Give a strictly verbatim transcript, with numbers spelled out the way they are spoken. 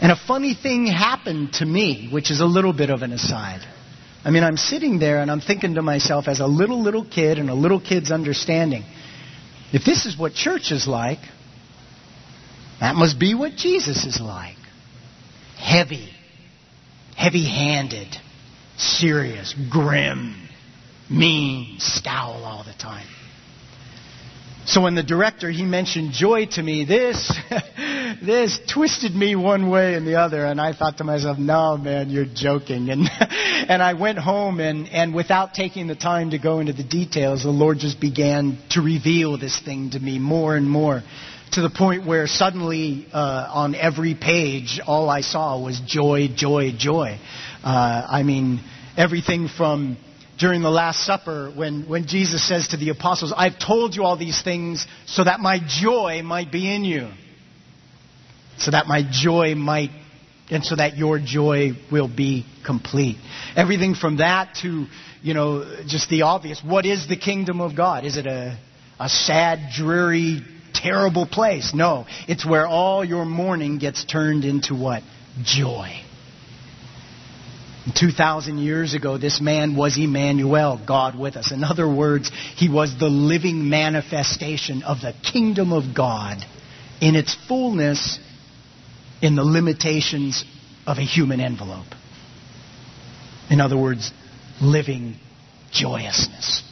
And a funny thing happened to me, which is a little bit of an aside. I mean, I'm sitting there and I'm thinking to myself as a little, little kid and a little kid's understanding, if this is what church is like, that must be what Jesus is like. Heavy, heavy-handed, serious, grim, mean, scowl all the time. So when the director, he mentioned joy to me, this this twisted me one way and the other. And I thought to myself, no, man, you're joking. And and I went home and, and without taking the time to go into the details, the Lord just began to reveal this thing to me more and more. To the point where suddenly uh, on every page, all I saw was joy, joy, joy. Uh, I mean, everything from during the Last Supper, when, when Jesus says to the apostles, I've told you all these things so that my joy might be in you. So that my joy might, and so that your joy will be complete. Everything from that to, you know, just the obvious. What is the kingdom of God? Is it a, a sad, dreary, terrible place? No. It's where all your mourning gets turned into what? Joy. two thousand years ago, this man was Emmanuel, God with us. In other words, he was the living manifestation of the kingdom of God in its fullness, in the limitations of a human envelope. In other words, living joyousness.